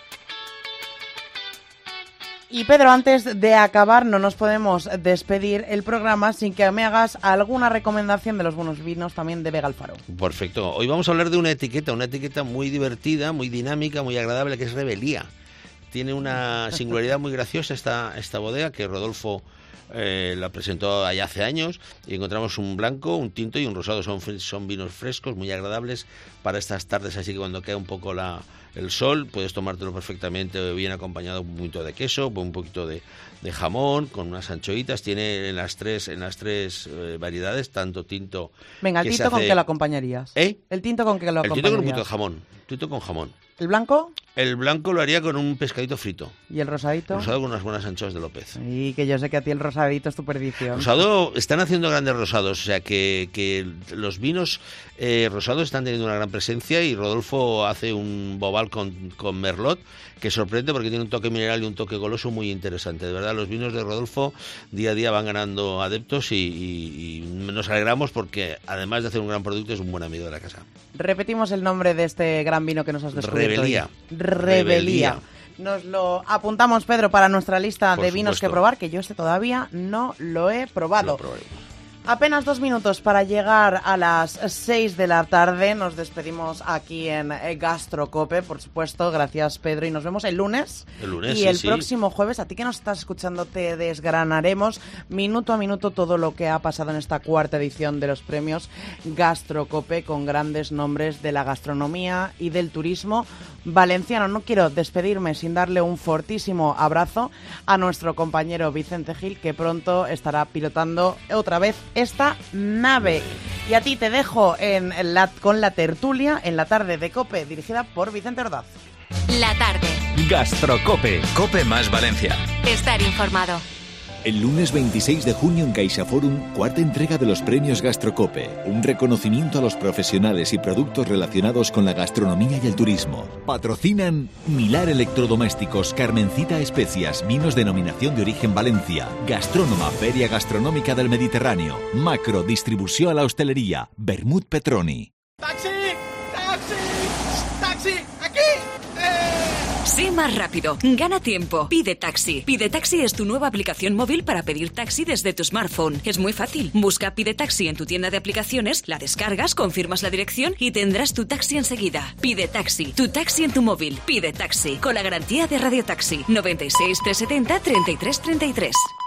Y Pedro, antes de acabar, no nos podemos despedir el programa sin que me hagas alguna recomendación de los buenos vinos también de Vega Alfaro. Perfecto. Hoy vamos a hablar de una etiqueta, una etiqueta muy divertida, muy dinámica, muy agradable, que es Rebelía. Tiene una singularidad muy graciosa esta, esta bodega, que Rodolfo eh, la presentó allá hace años, y encontramos un blanco, un tinto y un rosado. Son, son vinos frescos, muy agradables para estas tardes, así que cuando cae un poco la... el sol, puedes tomártelo perfectamente bien acompañado, un poquito de queso, un poquito de, de jamón, con unas anchoitas. Tiene en las tres en las tres eh, variedades, tanto tinto... Venga, ¿el tinto hace... con qué lo acompañarías? ¿Eh? ¿El tinto con qué lo acompañarías? El tinto con un poquito de jamón. Tinto con jamón. ¿El blanco? El blanco lo haría con un pescadito frito. ¿Y el rosadito? Rosado con unas buenas anchoas de López. Y que yo sé que a ti el rosadito es tu perdición. Rosado, están haciendo grandes rosados, o sea que, que los vinos eh, rosados están teniendo una gran presencia, y Rodolfo hace un bobal con, con Merlot que sorprende porque tiene un toque mineral y un toque goloso muy interesante. De verdad, los vinos de Rodolfo día a día van ganando adeptos y, y, y nos alegramos porque, además de hacer un gran producto, es un buen amigo de la casa. Repetimos el nombre de este gran vino que nos has descubierto. Rebelía. Hoy. Rebelía. Rebelía. Nos lo apuntamos, Pedro, para nuestra lista Por de vinos supuesto. que probar, que yo este todavía no lo he probado. Lo Apenas dos minutos para llegar a las seis de la tarde. Nos despedimos aquí en Gastrocope, por supuesto. Gracias, Pedro, y nos vemos el lunes. El lunes, Y sí, el sí. próximo jueves, a ti que nos estás escuchando, te desgranaremos minuto a minuto todo lo que ha pasado en esta cuarta edición de los premios Gastrocope, con grandes nombres de la gastronomía y del turismo valenciano. No quiero despedirme sin darle un fortísimo abrazo a nuestro compañero Vicente Gil, que pronto estará pilotando otra vez esta nave. Y a ti te dejo en la, con la tertulia en la tarde de COPE, dirigida por Vicente Ordaz. La tarde. Gastrocope. Cope más Valencia. Estar informado. El lunes veintiséis de junio en CaixaForum, cuarta entrega de los premios Gastrocope, un reconocimiento a los profesionales y productos relacionados con la gastronomía y el turismo. Patrocinan Milar Electrodomésticos, Carmencita Especias, vinos denominación de origen Valencia, Gastrónoma, Feria Gastronómica del Mediterráneo, Macro, distribución a la hostelería, Bermud Petroni. ¡Taxi! ¡Taxi! ¡Taxi! ¡Aquí! Sé más rápido, gana tiempo, pide taxi. Pide Taxi es tu nueva aplicación móvil para pedir taxi desde tu smartphone. Es muy fácil. Busca Pide Taxi en tu tienda de aplicaciones, la descargas, confirmas la dirección y tendrás tu taxi enseguida. Pide Taxi, tu taxi en tu móvil. Pide Taxi, con la garantía de Radio Taxi. noventa y seis, trescientos setenta, treinta y tres treinta y tres.